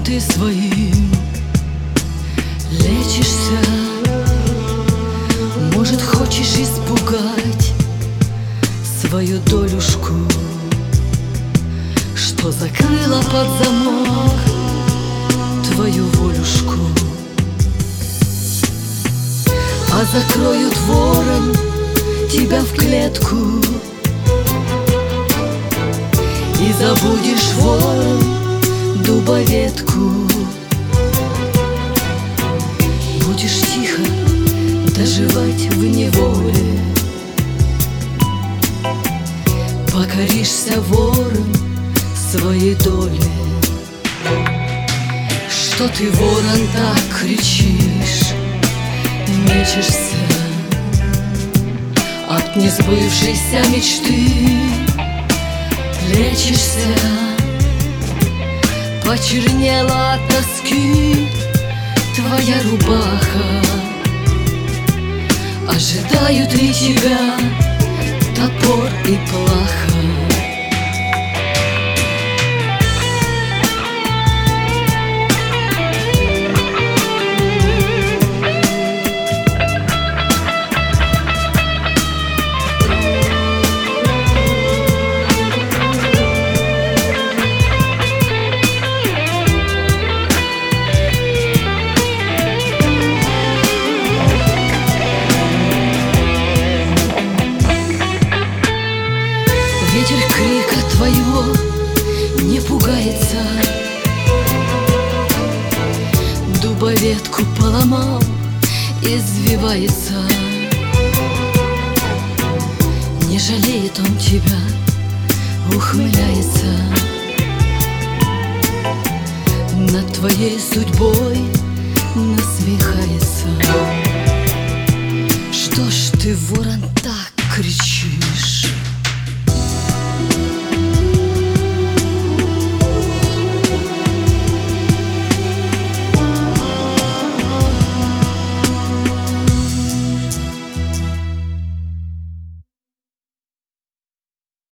ты своим лечишься. Может, хочешь испугать свою долюшку, что закрыла под замок твою волюшку. А закроют ворон тебя в клетку, и забудешь, ворон, дубоветку. Будешь тихо доживать в неволе, покоришься, ворон, своей доле. Что ты, ворон, так кричишь, мечешься от несбывшейся мечты? Лечишься, почернела от тоски твоя рубаха. Ожидают ли тебя топор и плаха? Ветер крика твоего не пугается, дубоветку поломал, извивается. Не жалеет он тебя, ухмыляется, над твоей судьбой насмехается. Что ж ты, ворон, так кричишь?